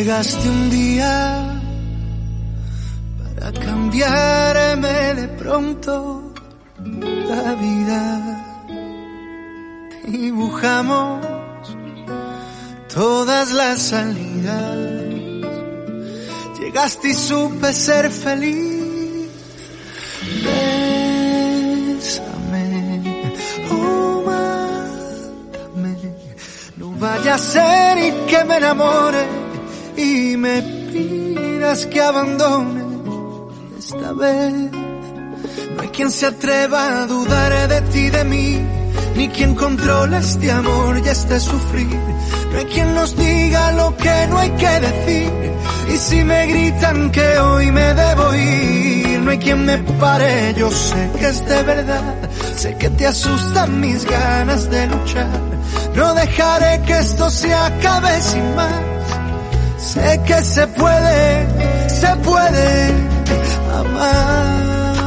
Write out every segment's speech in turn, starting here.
Llegaste un día para cambiarme de pronto la vida. Dibujamos todas las salidas. Llegaste y supe ser feliz. Bésame, oh, mátame. No vaya a ser y que me enamore y me pidas que abandone. Esta vez no hay quien se atreva a dudar de ti, de mí, ni quien controla este amor y este sufrir. No hay quien nos diga lo que no hay que decir. Y si me gritan que hoy me debo ir, no hay quien me pare, yo sé que es de verdad. Sé que te asustan mis ganas de luchar. No dejaré que esto se acabe sin más. Sé que se puede amar.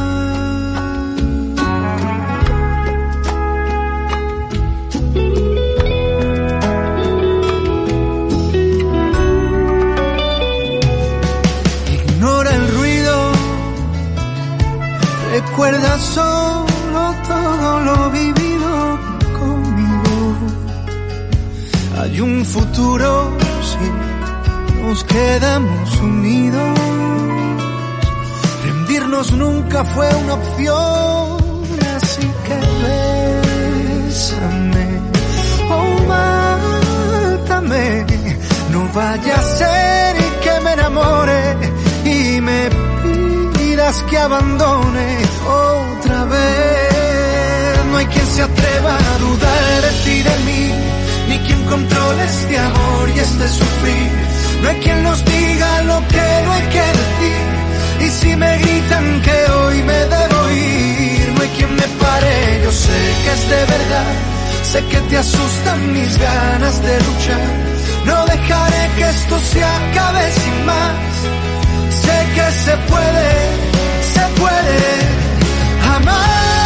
Recuerda solo todo lo vivido conmigo. Hay un futuro si nos quedamos unidos. Rendirnos nunca fue una opción, así que bésame, oh, mátame. No vaya a ser y que me enamore y me que abandone otra vez. No hay quien se atreva a dudar de ti, de mí, ni quien controle este amor y este sufrir. No hay quien nos diga lo que no hay que decir. Y si me gritan que hoy me debo ir, no hay quien me pare, yo sé que es de verdad. Sé que te asustan mis ganas de luchar. No dejaré que esto se acabe sin más. Sé que se puede amar.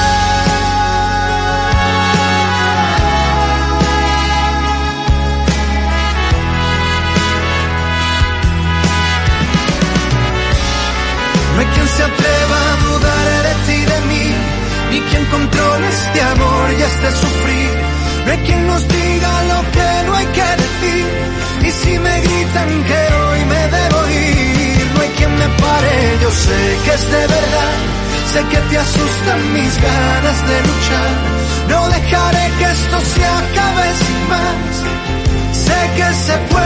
No hay quien se atreva a dudar de ti, de mí, ni quien controle este amor y este sufrir. No hay quien nos diga lo que no hay que decir. Y si me gritan que hoy me debo ir, no hay quien me pare, yo sé que es de verdad. Sé que te asustan mis ganas de luchar. No dejaré que esto se acabe sin más. Sé que se puede